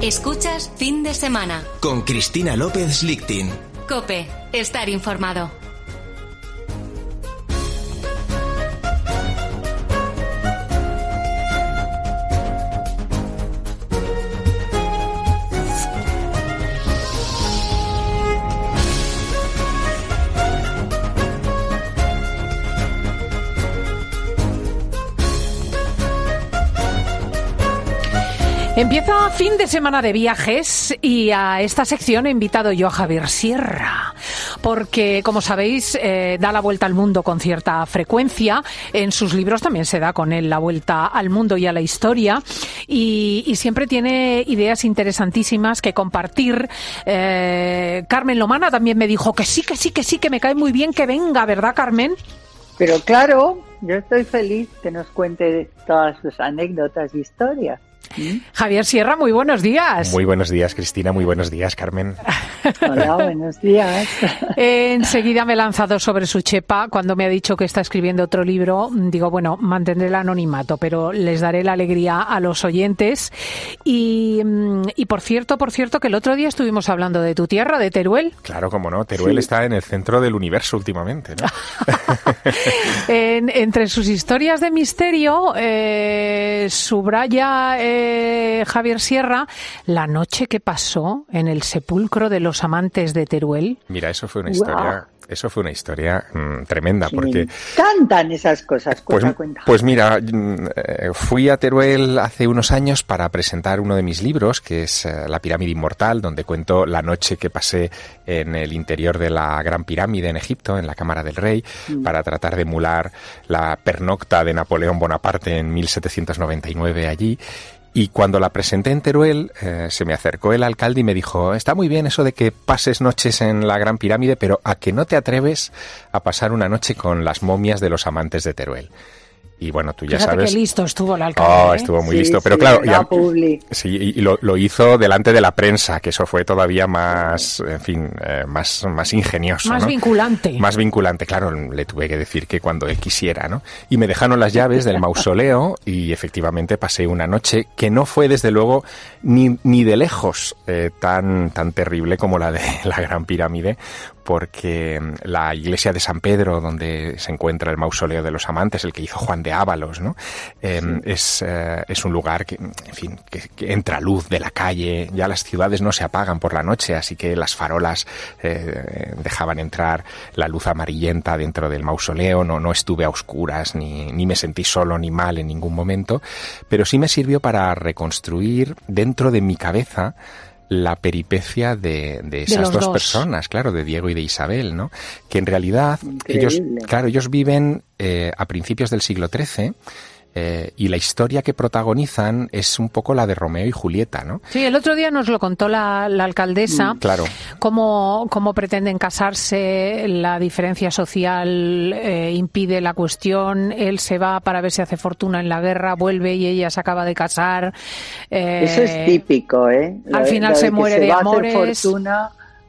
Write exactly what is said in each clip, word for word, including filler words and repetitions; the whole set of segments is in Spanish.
Escuchas Fin de Semana con Cristina López Lichting. COPE, estar informado. Empieza fin de semana de viajes y a esta sección he invitado yo a Javier Sierra, porque como sabéis eh, da la vuelta al mundo con cierta frecuencia. En sus libros también se da con él la vuelta al mundo y a la historia y, y siempre tiene ideas interesantísimas que compartir. Eh, Carmen Lomana también me dijo que sí, que sí, que sí, que me cae muy bien que venga, ¿verdad, Carmen? Pero claro, yo estoy feliz que nos cuente todas sus anécdotas y historias. ¿Mm? Javier Sierra, muy buenos días. Muy buenos días, Cristina, muy buenos días, Carmen. Hola, buenos días. Eh, enseguida me he lanzado sobre su chepa. Cuando me ha dicho que está escribiendo otro libro, digo, bueno, mantendré el anonimato, pero les daré la alegría a los oyentes. Y, y por cierto, por cierto, que el otro día estuvimos hablando de tu tierra, de Teruel. Claro, cómo no, Teruel sí. Está en el centro del universo últimamente, ¿no? en, entre sus historias de misterio, eh, subraya eh, Javier Sierra la noche que pasó en el sepulcro de los amantes de Teruel. Mira, eso fue una historia... Wow. Eso fue una historia mmm, tremenda, sí, porque... Cantan esas cosas, cuenta, pues, cuenta. Pues mira, eh, fui a Teruel hace unos años para presentar uno de mis libros, que es eh, La pirámide inmortal, donde cuento la noche que pasé en el interior de la Gran Pirámide en Egipto, en la Cámara del Rey, mm. para tratar de emular la pernocta de Napoleón Bonaparte en mil setecientos noventa y nueve allí. Y cuando la presenté en Teruel, eh, se me acercó el alcalde y me dijo, está muy bien eso de que pases noches en la Gran Pirámide, pero ¿a que no te atreves a pasar una noche con las momias de los amantes de Teruel? Y bueno, tú ya Fíjate sabes... qué listo estuvo el alcalde. Oh, ¿eh? estuvo muy sí, listo. Sí, pero claro, ya, sí, y lo, lo hizo delante de la prensa, que eso fue todavía más, en fin, eh, más, más ingenioso. Más ¿no? vinculante. Más vinculante, claro, le tuve que decir que cuando él quisiera, ¿no? Y me dejaron las llaves del mausoleo y efectivamente pasé una noche que no fue, desde luego, ni, ni de lejos eh, tan, tan terrible como la de la Gran Pirámide, porque la iglesia de San Pedro, donde se encuentra el mausoleo de los amantes, el que hizo Juan de Ábalos, ¿no? Eh, sí. es, eh, es un lugar que, en fin, que, que entra luz de la calle. Ya las ciudades no se apagan por la noche, así que las farolas eh, dejaban entrar la luz amarillenta dentro del mausoleo. No, no estuve a oscuras, ni, ni me sentí solo ni mal en ningún momento, pero sí me sirvió para reconstruir dentro de mi cabeza la peripecia de, de esas de dos, dos personas, claro, de Diego y de Isabel, ¿no? Que en realidad Increíble. ellos, claro, ellos viven eh, a principios del siglo trece. Eh, y la historia que protagonizan es un poco la de Romeo y Julieta, ¿no? Sí, el otro día nos lo contó la, la alcaldesa. Mm, claro. Cómo, cómo pretenden casarse, la diferencia social eh, impide la cuestión. Él se va para ver si hace fortuna en la guerra, vuelve y ella se acaba de casar. Eh, Eso es típico, ¿eh? Lo al de, final lo se de muere se de va amores. A hacer fortuna.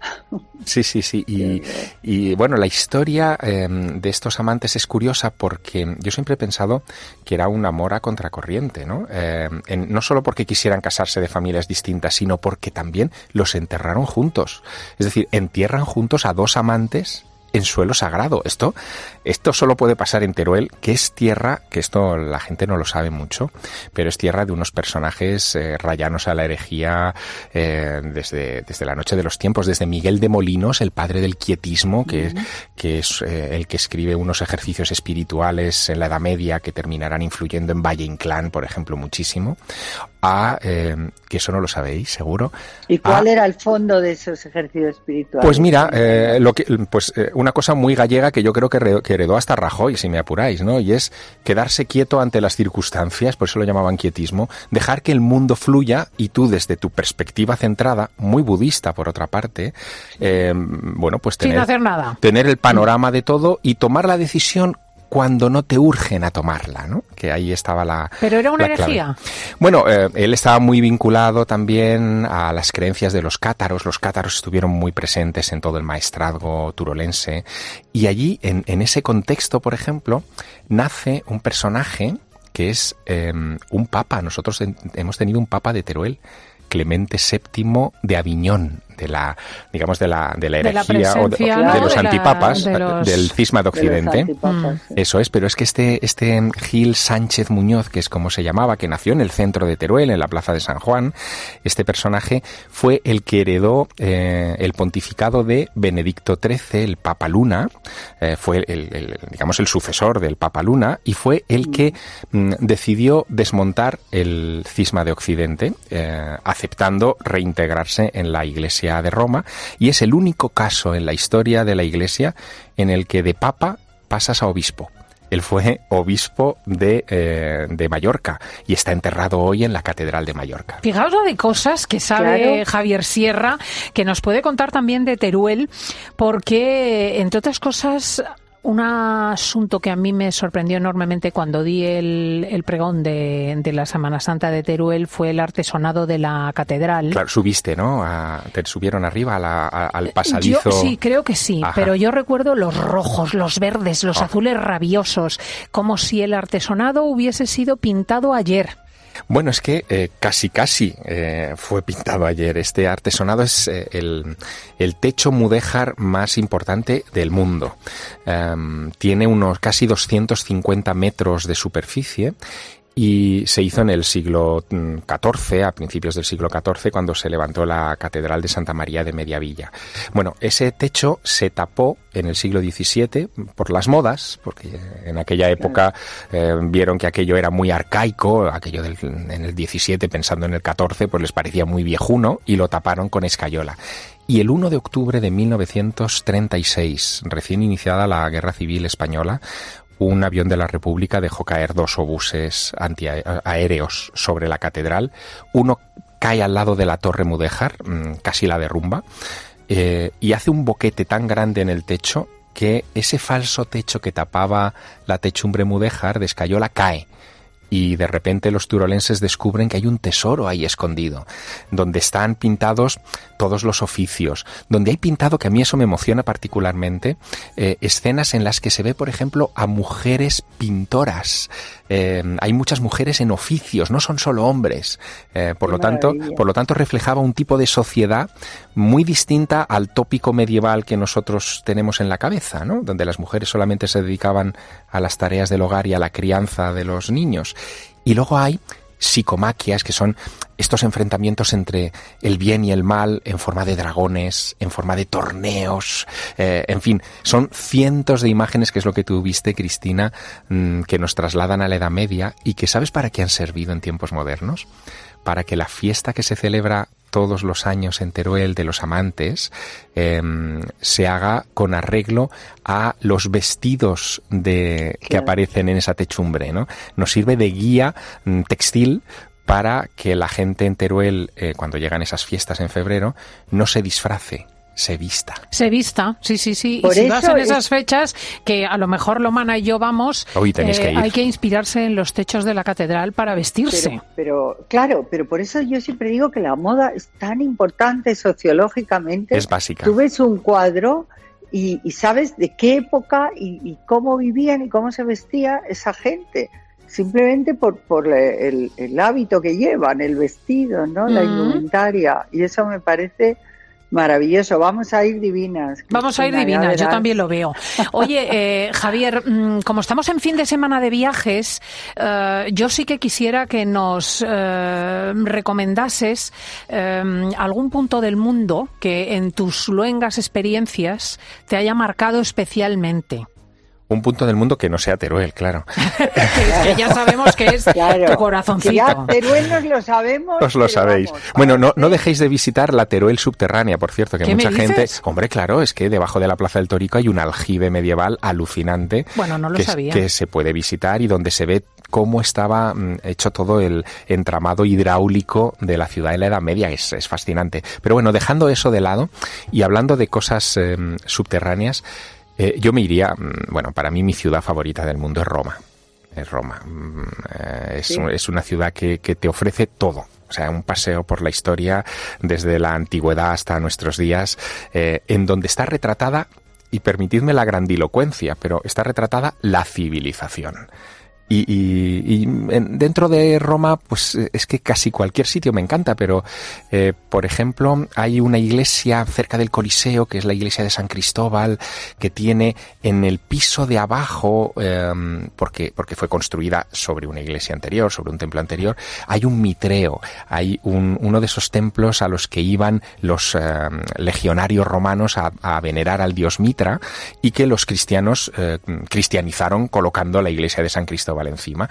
Sí, sí, sí. Y, y bueno, la historia eh, de estos amantes es curiosa porque yo siempre he pensado que era un amor a contracorriente, ¿no? Eh, en, no solo porque quisieran casarse de familias distintas, sino porque también los enterraron juntos. Es decir, entierran juntos a dos amantes en suelo sagrado. Esto, esto solo puede pasar en Teruel, que es tierra, que esto la gente no lo sabe mucho, pero es tierra de unos personajes eh, rayanos a la herejía eh, desde, desde la noche de los tiempos, desde Miguel de Molinos, el padre del quietismo, que, uh-huh. que es eh, el que escribe unos ejercicios espirituales en la Edad Media que terminarán influyendo en Valle Inclán, por ejemplo, muchísimo. A, eh, que eso no lo sabéis, seguro. ¿Y cuál a, era el fondo de esos ejercicios espirituales? Pues mira, eh, lo que, pues eh, una cosa muy gallega que yo creo que, re, que heredó hasta Rajoy, si me apuráis, ¿no? Y es quedarse quieto ante las circunstancias, por eso lo llamaban quietismo, dejar que el mundo fluya y tú desde tu perspectiva centrada, muy budista por otra parte, eh, bueno, pues tener, sin hacer nada, tener el panorama de todo y tomar la decisión cuando no te urgen a tomarla, ¿no? Que ahí estaba la Pero era una la herejía. Bueno, eh, él estaba muy vinculado también a las creencias de los cátaros. Los cátaros estuvieron muy presentes en todo el maestrazgo turolense. Y allí, en, en ese contexto, por ejemplo, nace un personaje que es eh, un papa. Nosotros en, hemos tenido un papa de Teruel, Clemente séptimo de Aviñón, de la, digamos, de la, de la herejía de la o de, ¿no? de los de antipapas, la, de los... del cisma de Occidente. De antipapas, sí. Eso es, pero es que este, este Gil Sánchez Muñoz, que es como se llamaba, que nació en el centro de Teruel, en la plaza de San Juan, este personaje fue el que heredó eh, el pontificado de Benedicto trece, el Papa Luna, eh, fue el, el, digamos, el sucesor del Papa Luna, y fue el que mm, decidió desmontar el cisma de Occidente, eh, aceptando reintegrarse en la Iglesia de Roma, y es el único caso en la historia de la Iglesia en el que de papa pasas a obispo. Él fue obispo de, eh, de Mallorca y está enterrado hoy en la Catedral de Mallorca. Fijaos la de cosas que sabe Claro. Javier Sierra, que nos puede contar también de Teruel, porque, entre otras cosas, un asunto que a mí me sorprendió enormemente cuando di el, el pregón de, de la Semana Santa de Teruel fue el artesonado de la catedral. Claro, subiste, ¿no? A, te subieron arriba a la, a, al pasadizo. Yo, sí, creo que sí, Ajá. pero yo recuerdo los rojos, los verdes, los Oh. azules rabiosos, como si el artesonado hubiese sido pintado ayer. Bueno, es que eh, casi casi eh, fue pintado ayer. Este artesonado es eh, el, el techo mudéjar más importante del mundo. Um, tiene unos casi doscientos cincuenta metros de superficie y se hizo en el siglo catorce, a principios del siglo catorce, cuando se levantó la Catedral de Santa María de Mediavilla. Bueno, ese techo se tapó en el siglo diecisiete por las modas, porque en aquella época eh, vieron que aquello era muy arcaico, aquello del, en el diecisiete, pensando en el catorce, pues les parecía muy viejuno y lo taparon con escayola. Y el uno de octubre de mil novecientos treinta y seis, recién iniciada la Guerra Civil Española, un avión de la República dejó caer dos obuses antiaéreos sobre la catedral. Uno cae al lado de la Torre Mudéjar, casi la derrumba, eh, y hace un boquete tan grande en el techo que ese falso techo que tapaba la techumbre mudéjar de escayola cae. Y de repente los turolenses descubren que hay un tesoro ahí escondido, donde están pintados todos los oficios, donde hay pintado, que a mí eso me emociona particularmente, eh, escenas en las que se ve, por ejemplo, a mujeres pintoras. Eh, hay muchas mujeres en oficios, no son solo hombres. Eh, por Qué lo tanto, maravilla. por lo tanto reflejaba un tipo de sociedad muy distinta al tópico medieval que nosotros tenemos en la cabeza, ¿no? Donde las mujeres solamente se dedicaban a las tareas del hogar y a la crianza de los niños. Y luego hay psicomaquias, que son estos enfrentamientos entre el bien y el mal en forma de dragones, en forma de torneos, eh, en fin, son cientos de imágenes, que es lo que tú viste, Cristina, mmm, que nos trasladan a la Edad Media y que ¿sabes para qué han servido en tiempos modernos? Para que la fiesta que se celebra todos los años en Teruel de los amantes eh, se haga con arreglo a los vestidos de que Claro. aparecen en esa techumbre, ¿no? Nos sirve de guía mm, textil para que la gente en Teruel, eh, cuando llegan esas fiestas en febrero, no se disfrace, se vista. Se vista, sí, sí, sí. Por y si eso vas en es- esas fechas, que a lo mejor Lomana y yo vamos, Hoy tenéis que ir. hay que inspirarse en los techos de la catedral para vestirse. Pero, pero, claro, pero por eso yo siempre digo que la moda es tan importante sociológicamente. Es básica. Tú ves un cuadro y, y sabes de qué época y, y cómo vivían y cómo se vestía esa gente. Simplemente por, por el, el hábito que llevan, el vestido, ¿no? La Mm. indumentaria. Y eso me parece maravilloso. Vamos a ir divinas. Vamos a ir Cristina, ya divinas, yo verás. también lo veo. Oye, eh, Javier, mm, como estamos en fin de semana de viajes, eh, yo sí que quisiera que nos eh, recomendases eh, algún punto del mundo que en tus luengas experiencias te haya marcado especialmente. Un punto del mundo que no sea Teruel, claro. que, que ya sabemos que es Claro, tu corazoncito. que ya Teruel nos lo sabemos. Os lo pero sabéis. vamos, Bueno, no, no parece- dejéis de visitar la Teruel subterránea, por cierto, que ¿Qué mucha me gente... dices? Hombre, claro, es que debajo de la Plaza del Torico hay un aljibe medieval alucinante. Bueno, no lo que, es- sabía. que se puede visitar y donde se ve cómo estaba mm, hecho todo el entramado hidráulico de la ciudad de la Edad Media. Es, es fascinante. Pero bueno, dejando eso de lado y hablando de cosas eh, subterráneas, eh, yo me iría... mm, Bueno, para mí mi ciudad favorita del mundo es Roma. Es Roma. Mm, eh, es, Sí. un- es una ciudad que, que te ofrece todo. O sea, un paseo por la historia desde la antigüedad hasta nuestros días, eh, en donde está retratada, y permitidme la grandilocuencia, pero está retratada la civilización. Y, y, y en, dentro de Roma, pues es que casi cualquier sitio me encanta, pero eh, por ejemplo hay una iglesia cerca del Coliseo, que es la iglesia de San Cristóbal, que tiene en el piso de abajo, eh, porque, porque fue construida sobre una iglesia anterior, sobre un templo anterior, hay un mitreo, hay un, uno de esos templos a los que iban los eh, legionarios romanos a, a venerar al dios Mitra, y que los cristianos eh, cristianizaron colocando la iglesia de San Cristóbal encima.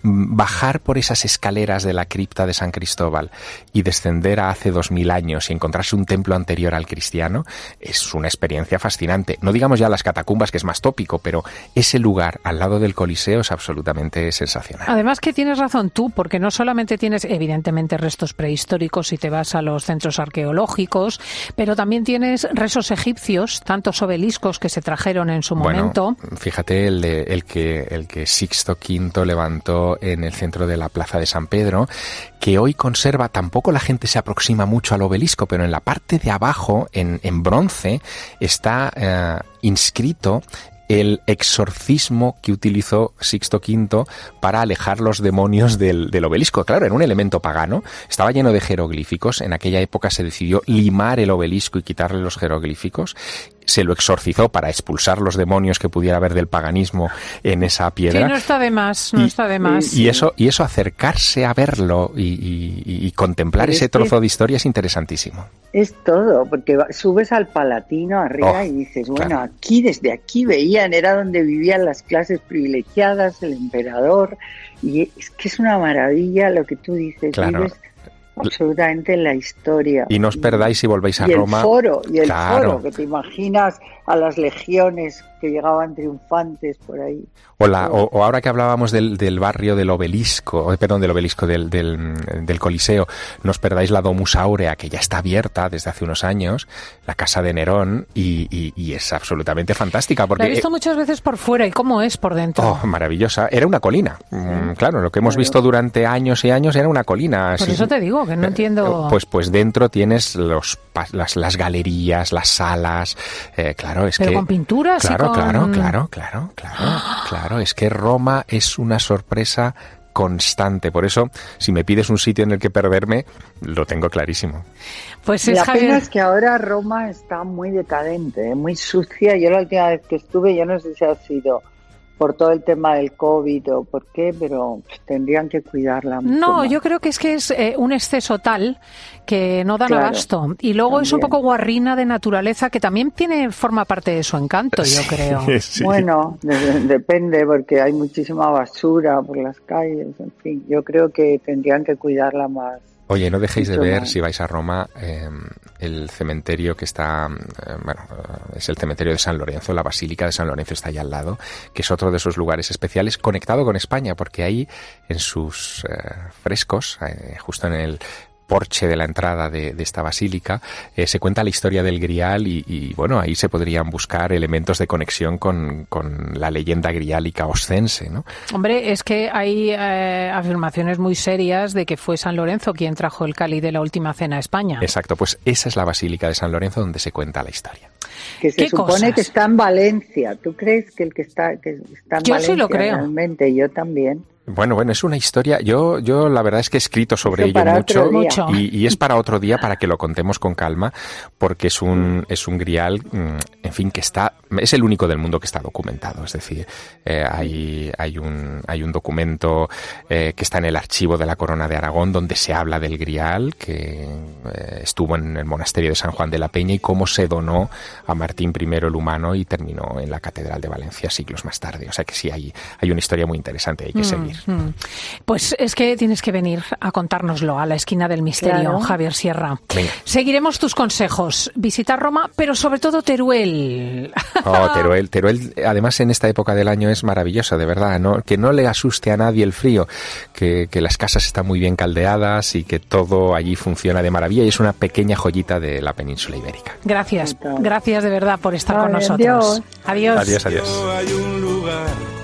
Bajar por esas escaleras de la cripta de San Cristóbal y descender a hace dos mil años y encontrarse un templo anterior al cristiano es una experiencia fascinante. No digamos ya las catacumbas, que es más tópico, pero ese lugar al lado del Coliseo es absolutamente sensacional. Además que tienes razón tú, porque no solamente tienes evidentemente restos prehistóricos si te vas a los centros arqueológicos, pero también tienes restos egipcios, tantos obeliscos que se trajeron en su bueno, momento. Fíjate el, de, el, que, el que Sixto quinto levantó en el centro de la Plaza de San Pedro, que hoy conserva, tampoco la gente se aproxima mucho al obelisco, pero en la parte de abajo, en, en bronce, está eh, inscrito el exorcismo que utilizó Sixto quinto para alejar los demonios del, del obelisco. Claro, era un elemento pagano, estaba lleno de jeroglíficos. En aquella época se decidió limar el obelisco y quitarle los jeroglíficos. Se lo exorcizó para expulsar los demonios que pudiera haber del paganismo en esa piedra. Sí, no está de más, no y, está de más. Y eso, y eso acercarse a verlo y, y, y contemplar Pero ese es trozo de historia es interesantísimo. Es todo, porque subes al Palatino arriba oh, y dices, bueno, claro. aquí, desde aquí veían, era donde vivían las clases privilegiadas, el emperador, y es que es una maravilla lo que tú dices, claro. vives absolutamente en la historia. Y no os perdáis si volvéis a y Roma. El foro, y el claro. foro, que te imaginas a las legiones que llegaban triunfantes por ahí. O, la, o, o ahora que hablábamos del, del barrio del obelisco, perdón, del obelisco, del, del, del Coliseo, no os perdáis la Domus Aurea, que ya está abierta desde hace unos años, la casa de Nerón, y, y, y es absolutamente fantástica. Porque, la he visto muchas veces por fuera, ¿y cómo es por dentro? Oh, maravillosa. Era una colina. Mm, claro, lo que hemos claro. visto durante años y años era una colina. Por sí. eso te digo, que no entiendo... Pues, pues dentro tienes los, las, las galerías, las salas, eh, claro, es Pero que... con pinturas claro, y con... Claro, claro, claro, claro, claro. Es que Roma es una sorpresa constante. Por eso, si me pides un sitio en el que perderme, lo tengo clarísimo. Pues es la Javier... pena es que ahora Roma está muy decadente, muy sucia. Yo la última vez que estuve, yo no sé si ha sido por todo el tema del COVID o por qué, pero tendrían que cuidarla mucho No, más. Yo creo que es que es eh, un exceso tal que no dan claro, abasto. Y luego también. Es un poco guarrina de naturaleza que también tiene forma parte de su encanto, yo sí, creo. Sí. Bueno, de, depende, porque hay muchísima basura por las calles, en fin. Yo creo que tendrían que cuidarla más. Oye, no dejéis de ver, más. si vais a Roma, eh, el cementerio que está, eh, bueno, es el cementerio de San Lorenzo, la Basílica de San Lorenzo está allá al lado, que es otro de esos lugares especiales conectado con España, porque ahí en sus eh, frescos, eh, justo en el porche de la entrada de, de esta basílica, eh, se cuenta la historia del Grial y, y, bueno, ahí se podrían buscar elementos de conexión con, con la leyenda griálica oscense, ¿no? Hombre, es que hay eh, afirmaciones muy serias de que fue San Lorenzo quien trajo el cáliz de la última cena a España. Exacto, pues esa es la basílica de San Lorenzo donde se cuenta la historia. Que se ¿Qué supone cosas? que está en Valencia. ¿Tú crees que el que está, que está en Yo Valencia? sí lo creo. Realmente, yo también. Bueno, bueno, es una historia, yo yo la verdad es que he escrito sobre Eso ello para mucho, otro día. y, y es para otro día para que lo contemos con calma, porque es un es un grial, en fin, que está, es el único del mundo que está documentado, es decir, eh, hay hay un hay un documento eh, que está en el archivo de la Corona de Aragón donde se habla del grial que eh, estuvo en el monasterio de San Juan de la Peña y cómo se donó a Martín primero el Humano y terminó en la Catedral de Valencia siglos más tarde, o sea que sí hay hay una historia muy interesante, hay que mm. seguir. Pues es que tienes que venir a contárnoslo a la esquina del misterio, claro. Javier Sierra. Venga. Seguiremos tus consejos. Visitar Roma, pero sobre todo Teruel. Oh, Teruel, Teruel, además en esta época del año es maravilloso, de verdad, ¿no? Que no le asuste a nadie el frío, que, que las casas están muy bien caldeadas y que todo allí funciona de maravilla y es una pequeña joyita de la península ibérica. Gracias, gracias de verdad por estar Ay, con nosotros. Adiós. Adiós. Adiós, adiós. Hay un lugar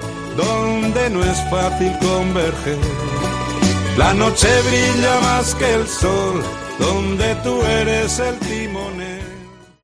donde no es fácil converger. La noche brilla más que el sol, donde tú eres el día.